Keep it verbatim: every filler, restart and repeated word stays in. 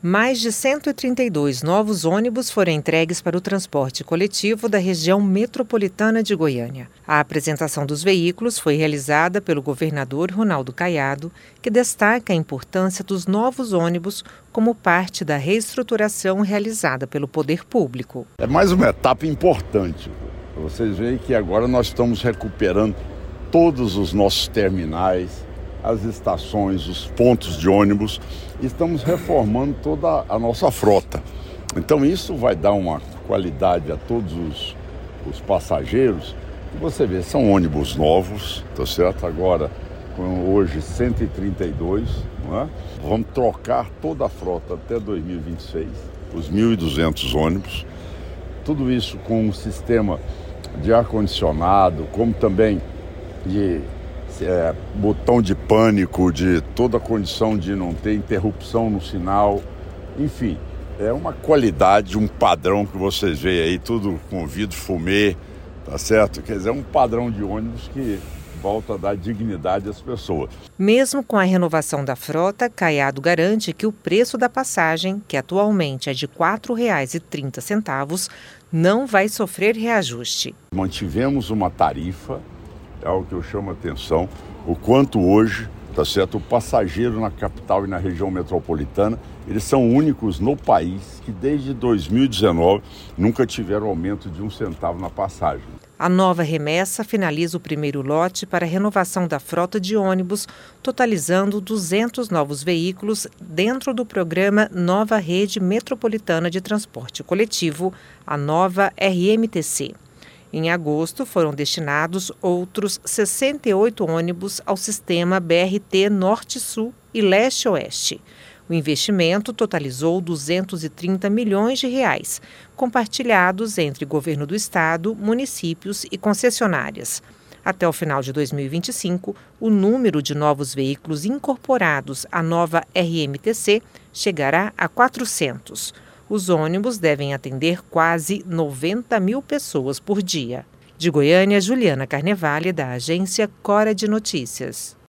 Mais de cento e trinta e dois novos ônibus foram entregues para o transporte coletivo da região metropolitana de Goiânia. A apresentação dos veículos foi realizada pelo governador Ronaldo Caiado, que destaca a importância dos novos ônibus como parte da reestruturação realizada pelo poder público. É mais uma etapa importante. Vocês veem que agora nós estamos recuperando todos os nossos terminais, as estações, os pontos de ônibus, e estamos reformando toda a nossa frota. Então isso vai dar uma qualidade a todos os, os passageiros. E você vê, são ônibus novos, tá certo? Agora, com hoje cento e trinta e dois, não é? Vamos trocar toda a frota até dois mil e vinte e seis, os mil e duzentos ônibus. Tudo isso com um sistema de ar-condicionado, como também de É, botão de pânico, de toda a condição de não ter interrupção no sinal, enfim, é uma qualidade, um padrão que vocês veem aí, tudo com vidro fumê, tá certo? Quer dizer, é um padrão de ônibus que volta a dar dignidade às pessoas. Mesmo com a renovação da frota, Caiado garante que o preço da passagem, que atualmente é de quatro reais e trinta centavos, não vai sofrer reajuste. Mantivemos uma tarifa. É algo que eu chamo a atenção, o quanto hoje, tá certo, o passageiro na capital e na região metropolitana, eles são únicos no país que desde dois mil e dezenove nunca tiveram aumento de um centavo na passagem. A nova remessa finaliza o primeiro lote para a renovação da frota de ônibus, totalizando duzentos novos veículos dentro do programa Nova Rede Metropolitana de Transporte Coletivo, a nova R M T C. Em agosto, foram destinados outros sessenta e oito ônibus ao sistema B R T Norte-Sul e Leste-Oeste. O investimento totalizou duzentos e trinta milhões de reais, compartilhados entre governo do estado, municípios e concessionárias. Até o final de dois mil e vinte e cinco, o número de novos veículos incorporados à nova R M T C chegará a quatrocentos. Os ônibus devem atender quase noventa mil pessoas por dia. De Goiânia, Juliana Carnevale, da agência Cora de Notícias.